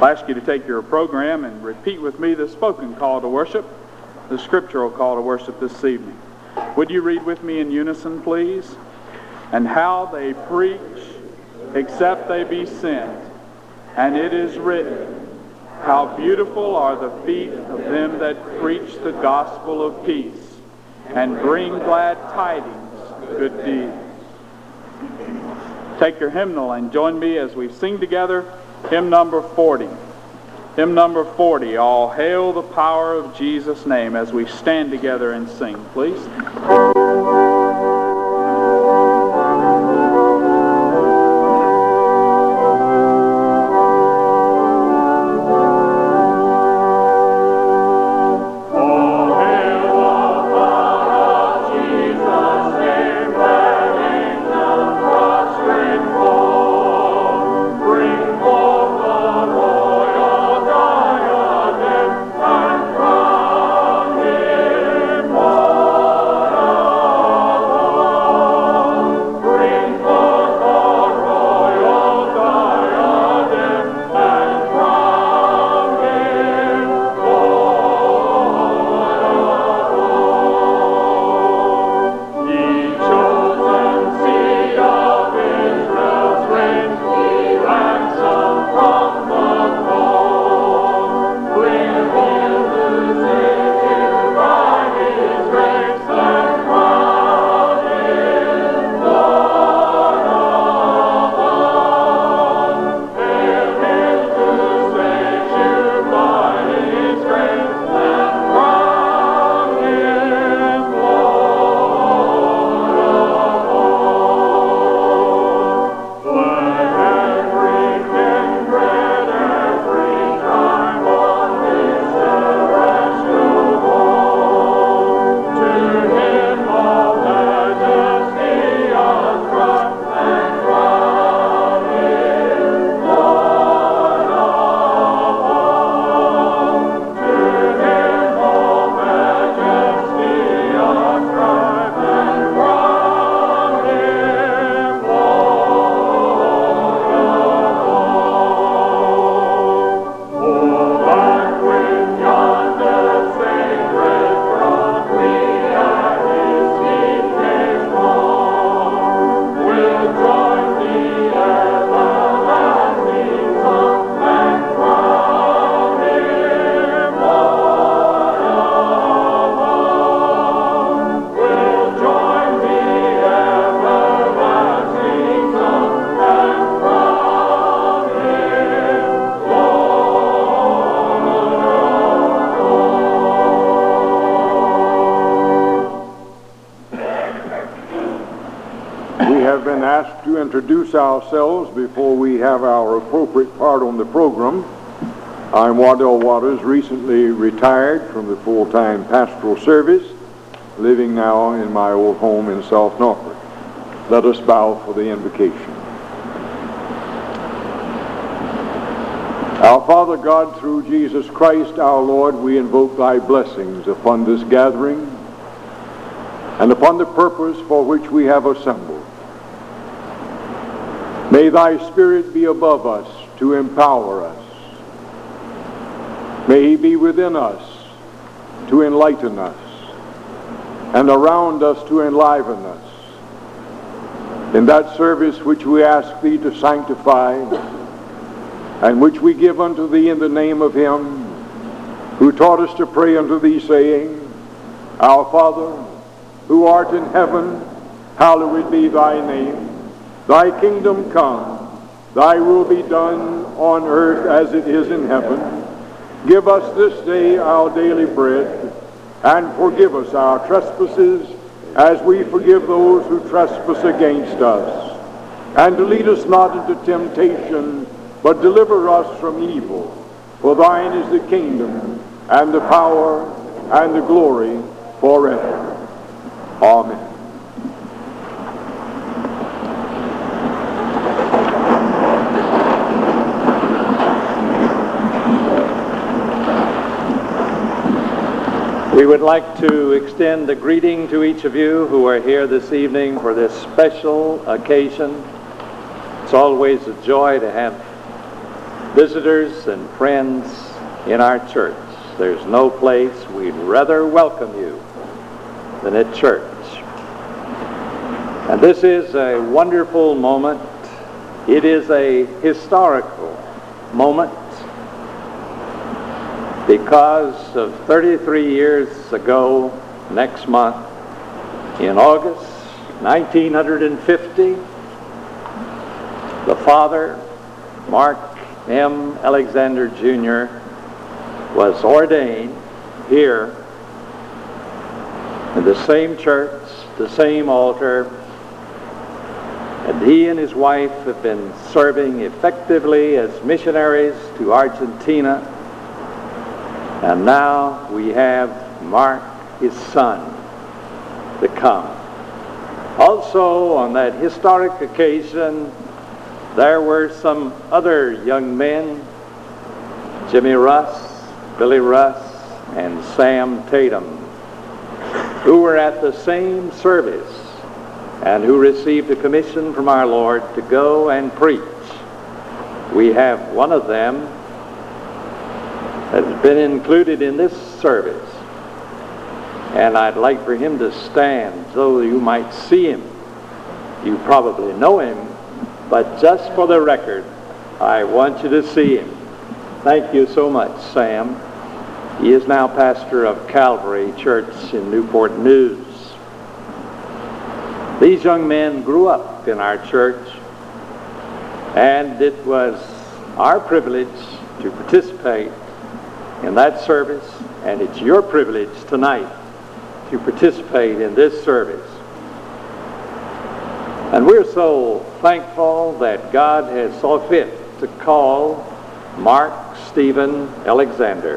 I'll ask you to take your program and repeat with me the spoken call to worship, the scriptural call to worship this evening. Would you read with me in unison, please? And how they preach, except they be sent. And it is written, how beautiful are the feet of them that preach the gospel of peace, and bring glad tidings, good deeds. Take your hymnal and join me as we sing together hymn number 40. Hymn number 40, All Hail the Power of Jesus' Name, as we stand together and sing, please. Introduce ourselves before we have our appropriate part on the program. I'm Waddell Waters, recently retired from the full-time pastoral service, living now in my old home in South Norfolk. Let us bow for the invocation. Our Father God, through Jesus Christ our Lord, we invoke thy blessings upon this gathering and upon the purpose for which we have assembled. May thy Spirit be above us to empower us. May he be within us to enlighten us, and around us to enliven us. In that service which we ask thee to sanctify, and which we give unto thee in the name of him who taught us to pray unto thee, saying, Our Father, who art in heaven, hallowed be thy name. Thy kingdom come, thy will be done on earth as it is in heaven. Give us this day our daily bread, and forgive us our trespasses as we forgive those who trespass against us. And lead us not into temptation, but deliver us from evil. For thine is the kingdom, and the power, and the glory forever. Amen. We would like to extend a greeting to each of you who are here this evening for this special occasion. It's always a joy to have visitors and friends in our church. There's no place we'd rather welcome you than at church. And this is a wonderful moment. It is a historical moment because of 33 years ago, next month, in August 1950, the father, Mark M. Alexander Jr., was ordained here in the same church, the same altar, and he and his wife have been serving effectively as missionaries to Argentina. And now we have Mark, his son, to come. Also, on that historic occasion, there were some other young men, Jimmy Russ, Billy Russ, and Sam Tatum, who were at the same service and who received a commission from our Lord to go and preach. We have one of them that has been included in this service, and I'd like for him to stand so you might see him. You probably know him, but just for the record, I want you to see him. Thank you so much, Sam. He is now pastor of Calvary Church in Newport News. These young men grew up in our church, and it was our privilege to participate in that service, and it's your privilege tonight to participate in this service. And we're so thankful that God has saw fit to call Mark Stephen Alexander.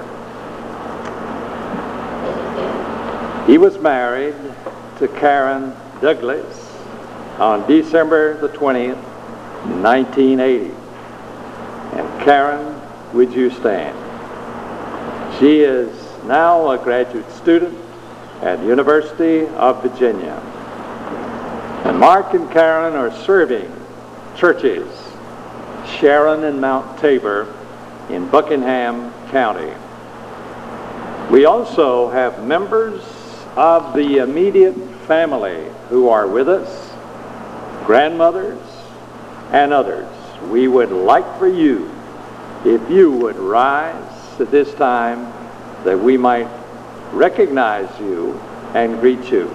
He was married to Karen Douglas on December the 20th, 1980. And Karen, would you stand? She is now a graduate student at the University of Virginia. And Mark and Karen are serving churches, Sharon and Mount Tabor in Buckingham County. We also have members of the immediate family who are with us, grandmothers and others. We would like for you, if you would rise at this time, that we might recognize you and greet you.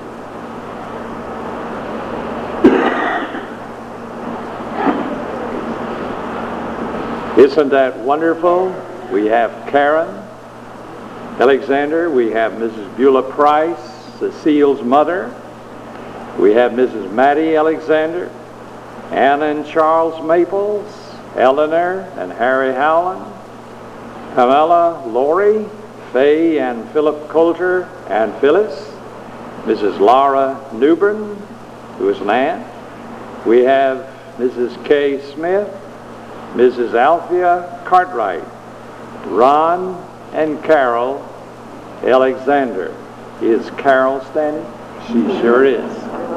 Isn't that wonderful? We have Karen Alexander, we have Mrs. Beulah Price, Cecile's mother. We have Mrs. Mattie Alexander, Anna and Charles Maples, Eleanor and Harry Howland, Pamela Laurie, Faye and Philip Coulter and Phyllis, Mrs. Laura Newbern, who is an aunt. We have Mrs. Kay Smith, Mrs. Althea Cartwright, Ron and Carol Alexander. Is Carol standing? She sure is.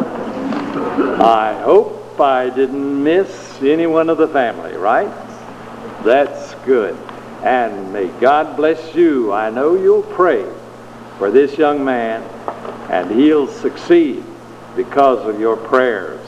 I hope I didn't miss any one of the family, right? That's good. And may God bless you. I know you'll pray for this young man, and he'll succeed because of your prayers.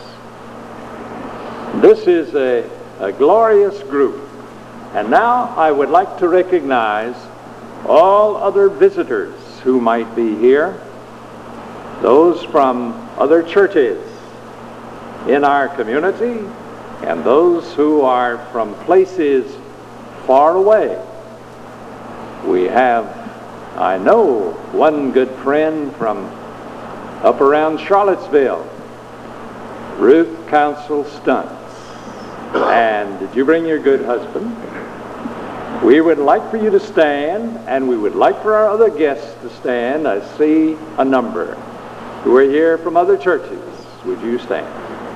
This is a glorious group. And now I would like to recognize all other visitors who might be here, those from other churches in our community, and those who are from places far away. We have, I know, one good friend from up around Charlottesville, Ruth Council Stuntz. And did you bring your good husband? We would like for you to stand, and we would like for our other guests to stand. I see a number who are here from other churches. Would you stand?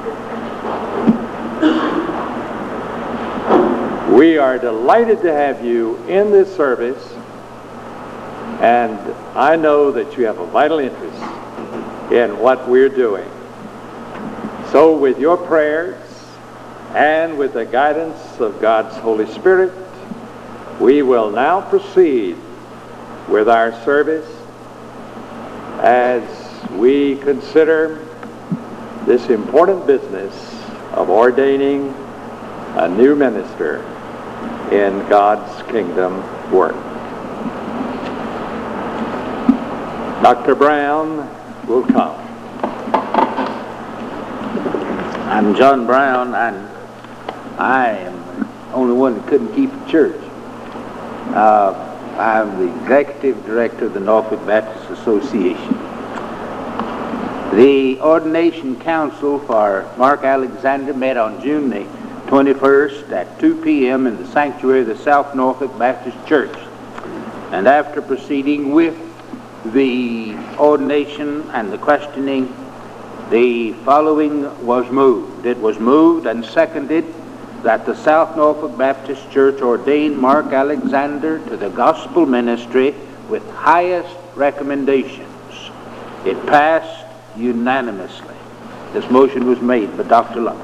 We are delighted to have you in this service, and I know that you have a vital interest in what we're doing. So with your prayers and with the guidance of God's Holy Spirit, We will now proceed with our service as we consider this important business of ordaining a new minister in God's kingdom work. Dr. Brown will come. I'm John Brown, and I am the only one that couldn't keep a church. I'm the executive director of the Norfolk Baptist Association. The ordination council for Mark Alexander met on June the 21st at 2 p.m. in the sanctuary of the South Norfolk Baptist Church. And after proceeding with the ordination and the questioning, the following was moved. It was moved and seconded that the South Norfolk Baptist Church ordain Mark Alexander to the gospel ministry with highest recommendations. It passed unanimously. This motion was made by Dr. Lumpkin.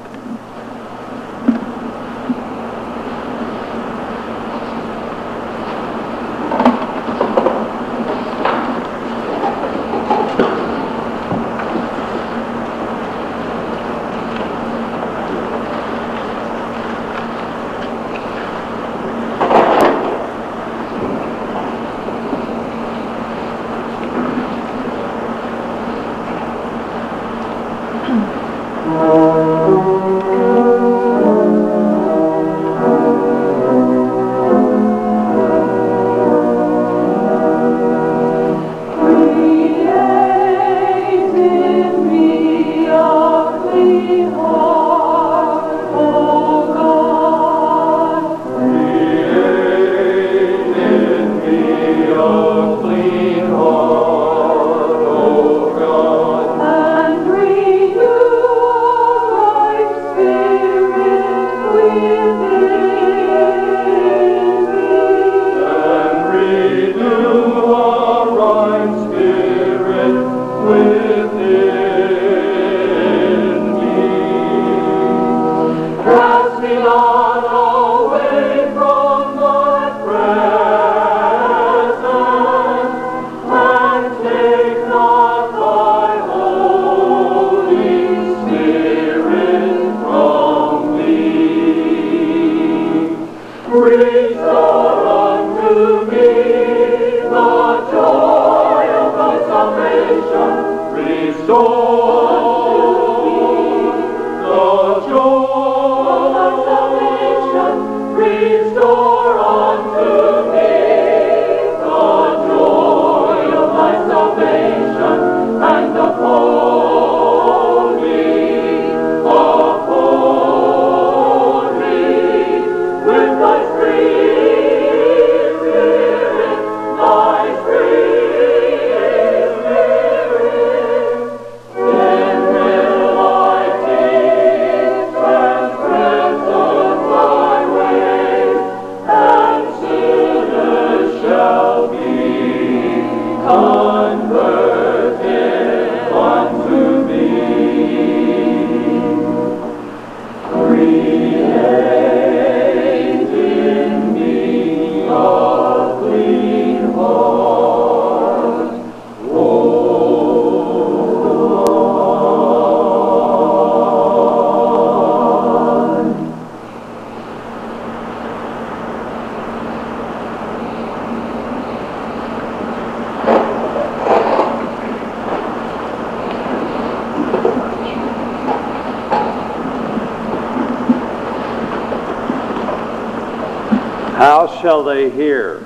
How shall they hear?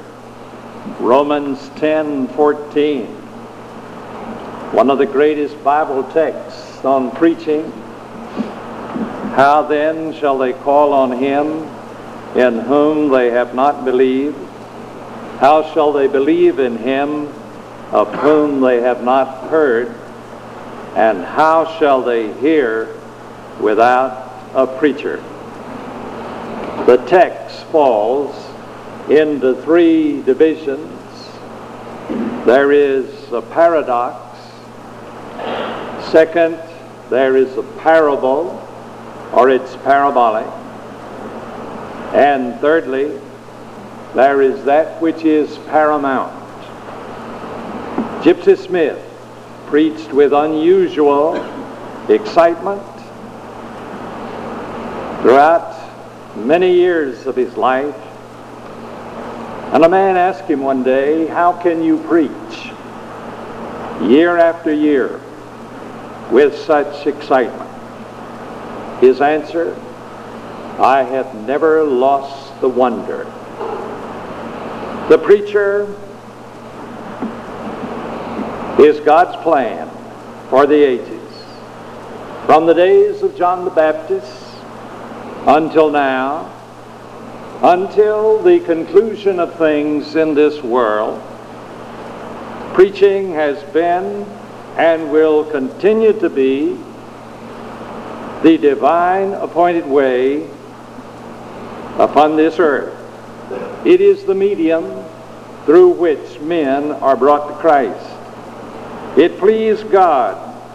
Romans 10:14, one of the greatest Bible texts on preaching. How then shall they call on him in whom they have not believed? How shall they believe in him of whom they have not heard? And how shall they hear without a preacher? The text falls into three divisions. There is a paradox. Second, there is a parable, or it's parabolic. And thirdly, there is that which is paramount. Gypsy Smith preached with unusual excitement throughout many years of his life. And a man asked him one day, "How can you preach year after year with such excitement?" His answer, "I have never lost the wonder." The preacher is God's plan for the ages. From the days of John the Baptist until now, until the conclusion of things in this world, preaching has been and will continue to be the divine appointed way upon this earth. It is the medium through which men are brought to Christ. It pleased God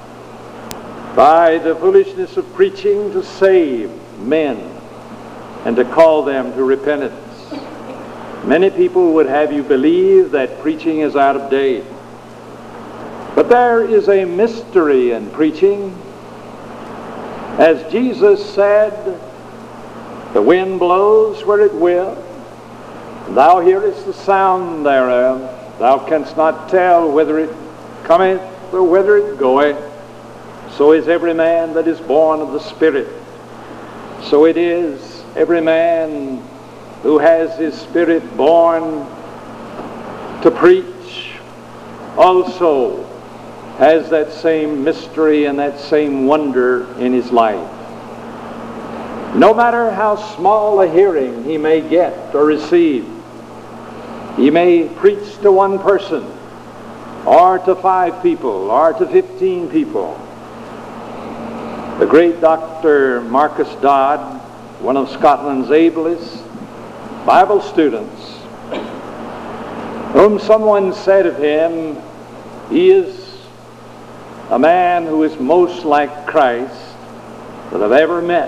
by the foolishness of preaching to save men and to call them to repentance. Many people would have you believe that preaching is out of date. But there is a mystery in preaching. As Jesus said, "The wind blows where it will, and thou hearest the sound thereof. Thou canst not tell whether it cometh or whether it goeth. So is every man that is born of the Spirit. So it is every man who has his spirit born to preach also has that same mystery and that same wonder in his life. No matter how small a hearing he may get or receive, he may preach to one person or to 5 people or to 15 people. The great Dr. Marcus Dodd, one of Scotland's ablest Bible students, whom someone said of him, he is a man who is most like Christ that I've ever met,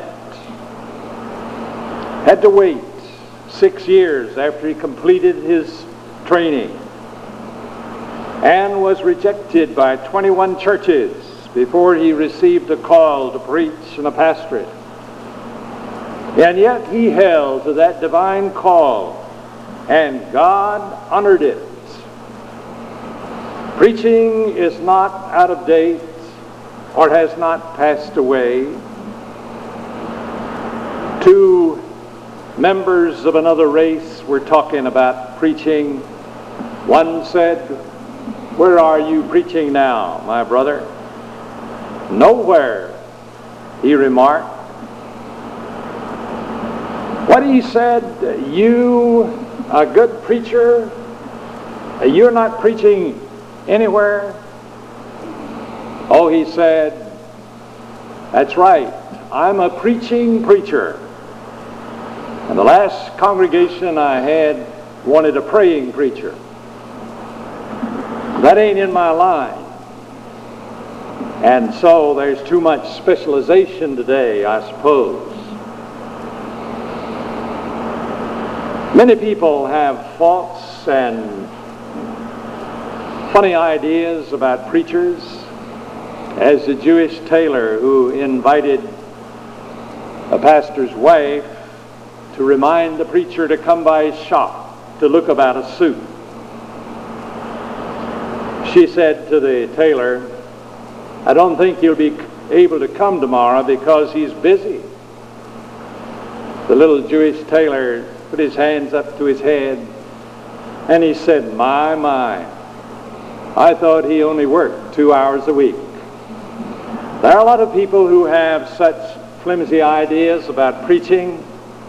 had to wait 6 years after he completed his training and was rejected by 21 churches before he received a call to preach in a pastorate. And yet he held to that divine call, and God honored it. Preaching is not out of date or has not passed away. 2 members of another race were talking about preaching. One said, "Where are you preaching now, my brother?" "Nowhere," he remarked. What he said, "You, a good preacher, you're not preaching anywhere?" "Oh," he said, "that's right. I'm a preaching preacher. And the last congregation I had wanted a praying preacher. That ain't in my line. And so there's too much specialization today, I suppose." Many people have false and funny ideas about preachers, as the Jewish tailor who invited a pastor's wife to remind the preacher to come by his shop to look about a suit. She said to the tailor, "I don't think he'll be able to come tomorrow because he's busy." The little Jewish tailor put his hands up to his head and he said, My, I thought he only worked 2 hours a week." There are a lot of people who have such flimsy ideas about preaching.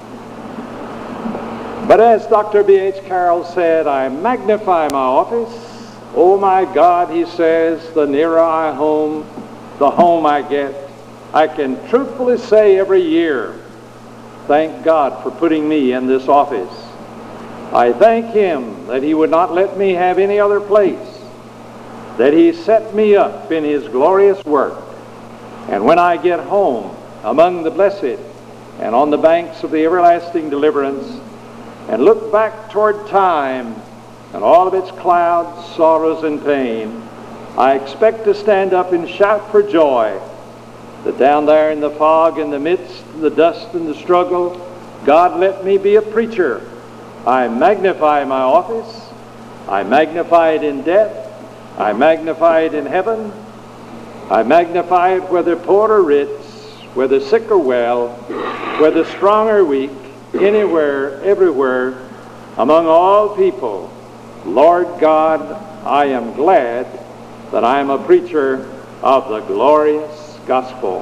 But as Dr. B.H. Carroll said, "I magnify my office. Oh my God," he says, "the nearer I home, the home I get. I can truthfully say every year, thank God for putting me in this office. I thank Him that He would not let me have any other place, that He set me up in His glorious work. And when I get home among the blessed and on the banks of the everlasting deliverance, and look back toward time and all of its clouds, sorrows, and pain, I expect to stand up and shout for joy that down there in the fog, in the midst of the dust and the struggle, God let me be a preacher. I magnify my office. I magnify it in death. I magnify it in heaven. I magnify it whether poor or rich, whether sick or well, whether strong or weak, anywhere, everywhere, among all people. Lord God, I am glad that I am a preacher of the glorious gospel.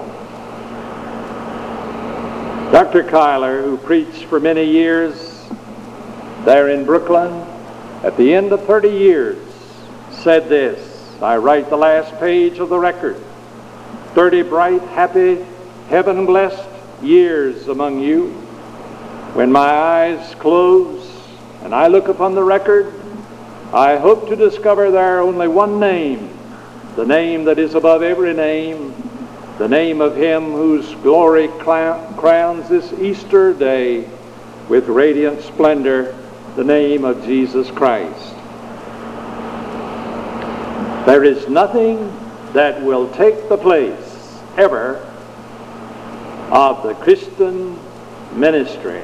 Dr. Cuyler, who preached for many years there in Brooklyn, at the end of 30 years, said this, I write the last page of the record, 30 bright, happy, heaven-blessed years among you. When my eyes close and I look upon the record, I hope to discover there only one name, the name that is above every name, the name of him whose glory crowns this Easter day with radiant splendor, the name of Jesus Christ. There is nothing that will take the place ever of the Christian ministry.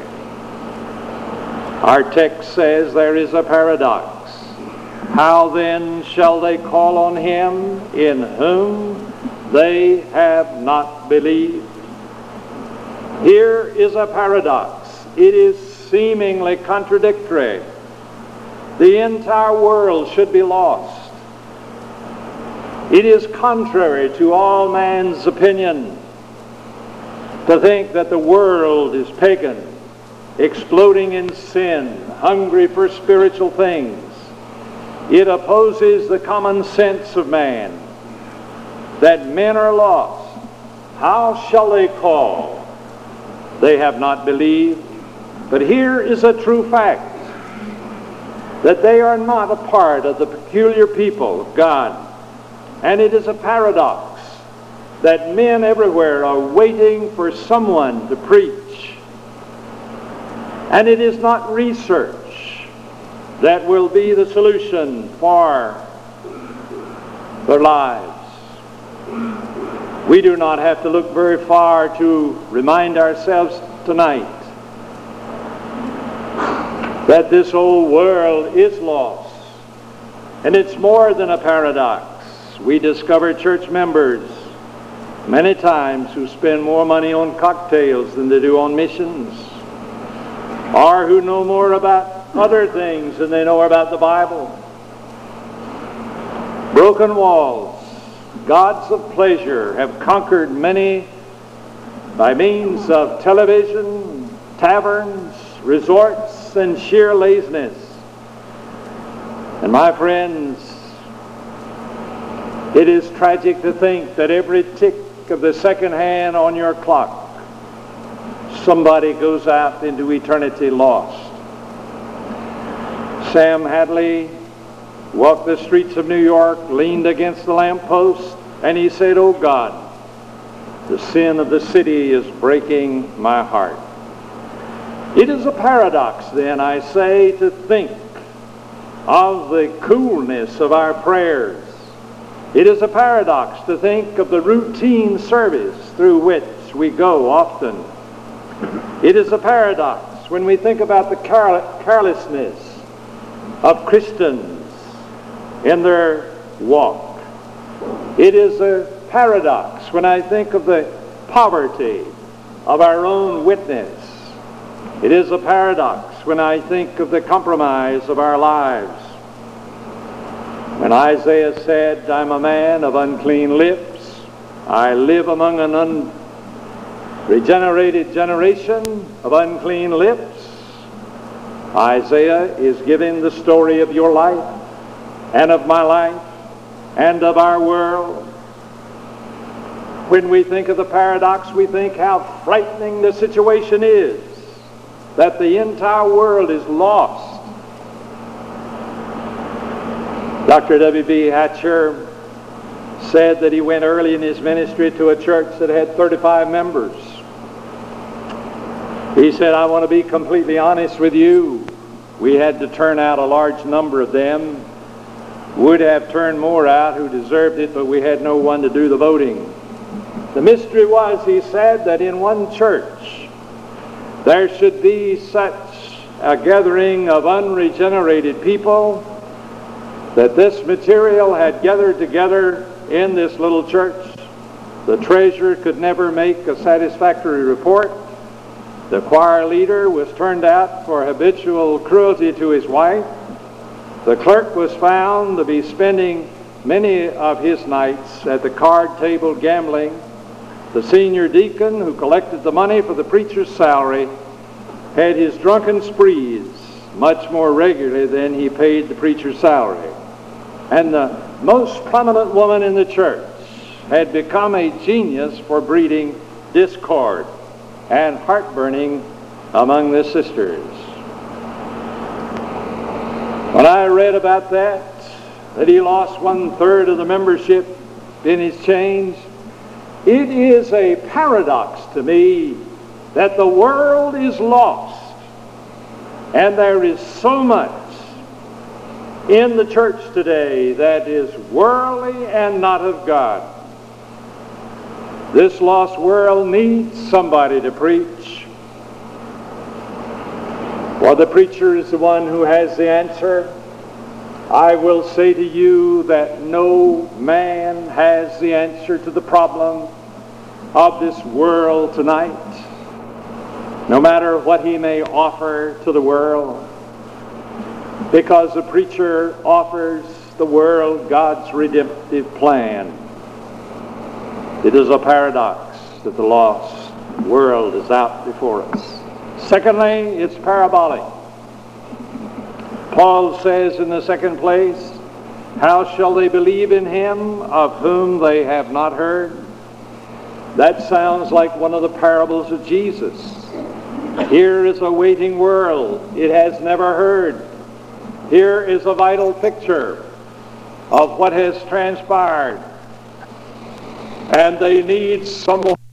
Our text says there is a paradox. How then shall they call on him in whom they have not believed? Here is a paradox. It is seemingly contradictory. The entire world should be lost. It is contrary to all man's opinion to think that the world is pagan, exploding in sin, hungry for spiritual things. It opposes the common sense of man, that men are lost. How shall they call? They have not believed. But here is a true fact, that they are not a part of the peculiar people of God. And it is a paradox that men everywhere are waiting for someone to preach. And it is not research that will be the solution for their lives. We do not have to look very far to remind ourselves tonight that this old world is lost. And it's more than a paradox. We discover church members many times who spend more money on cocktails than they do on missions, or who know more about other things than they know about the Bible. Broken walls, gods of pleasure, have conquered many by means of television, taverns, resorts, and sheer laziness. And my friends, it is tragic to think that every tick of the second hand on your clock, somebody goes out into eternity lost. Sam Hadley walked the streets of New York, leaned against the lamppost, and he said, "Oh God, the sin of the city is breaking my heart." It is a paradox, then, I say, to think of the coolness of our prayers. It is a paradox to think of the routine service through which we go often. It is a paradox when we think about the carelessness of Christians in their walk. It is a paradox when I think of the poverty of our own witness. It is a paradox when I think of the compromise of our lives. When Isaiah said, "I'm a man of unclean lips, I live among an unregenerated generation of unclean lips," Isaiah is giving the story of your life and of my life and of our world. When we think of the paradox, we think how frightening the situation is, that the entire world is lost. Dr. W.B. Hatcher said that he went early in his ministry to a church that had 35 members. He said, "I want to be completely honest with you. We had to turn out a large number of them. Would have turned more out who deserved it, but we had no one to do the voting. The mystery was, he said, that in one church there should be such a gathering of unregenerated people that this material had gathered together in this little church. The treasurer could never make a satisfactory report. The choir leader was turned out for habitual cruelty to his wife. The clerk was found to be spending many of his nights at the card table gambling. The senior deacon, who collected the money for the preacher's salary, had his drunken sprees much more regularly than he paid the preacher's salary. And the most prominent woman in the church had become a genius for breeding discord and heartburning among the sisters. When I read about that he lost 1/3 of the membership in his change, it is a paradox to me that the world is lost and there is so much in the church today that is worldly and not of God. This lost world needs somebody to preach. While the preacher is the one who has the answer, I will say to you that no man has the answer to the problem of this world tonight, no matter what he may offer to the world, because the preacher offers the world God's redemptive plan. It is a paradox that the lost world is out before us. Secondly, it's parabolic. Paul says in the second place, how shall they believe in him of whom they have not heard? That sounds like one of the parables of Jesus. Here is a waiting world. It has never heard. Here is a vital picture of what has transpired. And they need someone